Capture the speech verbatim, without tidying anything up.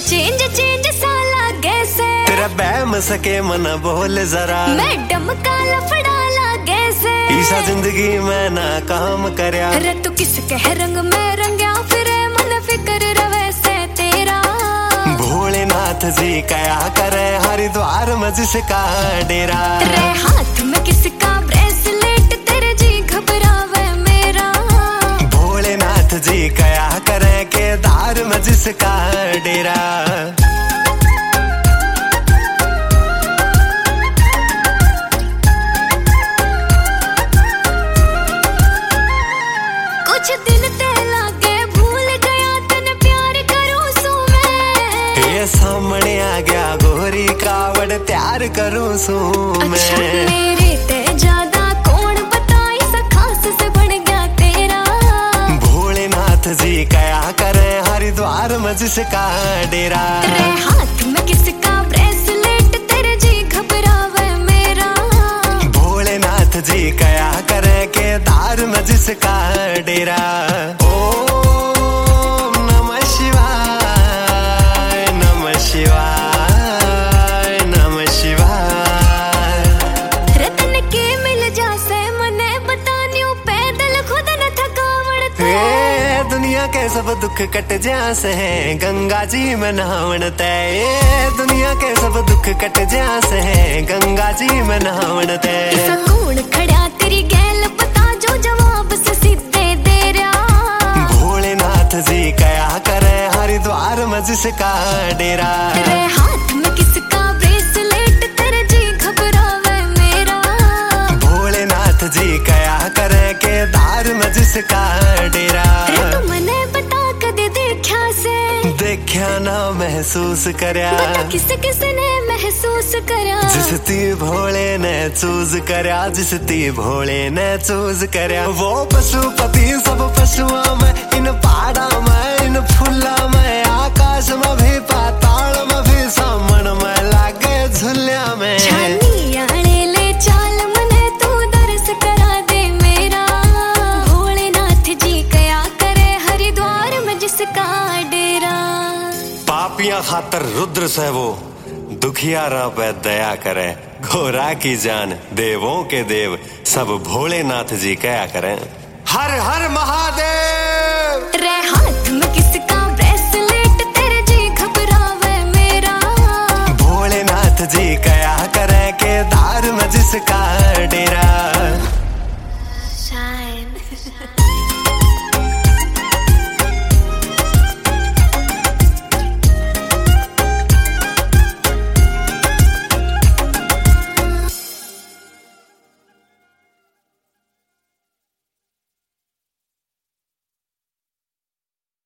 change change सा लागे से तेरा बहम सके मन बोल जरा मैडम का लफड़ा लागे से ईसा जिंदगी में ना काम करया रे तू किस कह रंग में रंगया फिर मन फिक्र रवे से तेरा भोलेनाथ जी कया करे हरिद्वार में जिसका डेरा रे हाथ में किसका ब्रेसलेट तेरे जी घबरावे मेरा भोलेनाथ जी कया करे केदार में जिसका डेरा कुछ दिन ते लागे भूल गया तन प्यार करूं सू मैं ये सामने आ गया गोरी कावड़ तैयार करूं सू मैं अच्छा मेरे ते ज्यादा कौन बताई सा खास से बन गया तेरा भोलेनाथ जी कया करे हरिद्वार में जिसका डेरा रे हाथ में किसका ब्रेसलेट तेरे जी घबरावे मेरा भोलेनाथ जी कया करे केदार में जिसका डेरा ओम नमः शिवाय नमः शिवाय नमः शिवाय रतन के मिल जासे मने बतानियो पैदल खुद न थकावण ते ए दुनिया के सब दुख कट जासे है गंगा जी में नहावन तय ए दुनिया के सब दुख कट जासे है गंगा जी में नहावन तय कौन खड़ा तेरी गैल बता जो जवाब से सीधे दे रहा भोलेनाथ जी कया करे हरिद्वार में जिसका डेरा तेरे हाथ में किसका ब्रेसलेट तेरे जी घबरावे मेरा भोलेनाथ जी कया करे केदार में जिसका डेरा रे तू मने बता कदे देखा से देखया ना महसूस करया बता किस किस ने महसूस करा जिस ती भोले ने चूज करया जिस ती भोले ने चूज करया वो पशुपति सब पशुओं में इन पहाड़ा में इन फूला में आकाश में भी पाताल में भी सामन में लागे झुलिया में छानी आने ले चाल मने तू दर्श करा दे मेरा भोलेनाथ जी कया करे हरिद्वार में जिसका डेरा पापियां खातर रुद्र से वो दुखियारा पे दया करे घोरा की जान देवों के देव सब भोलेनाथ जी कया करें हर हर महादेव रे हाथ में किसका ब्रेसलेट तेरे जी घबरावे मेरा भोलेनाथ जी कया करे केदार में जिसका डेरा शाइन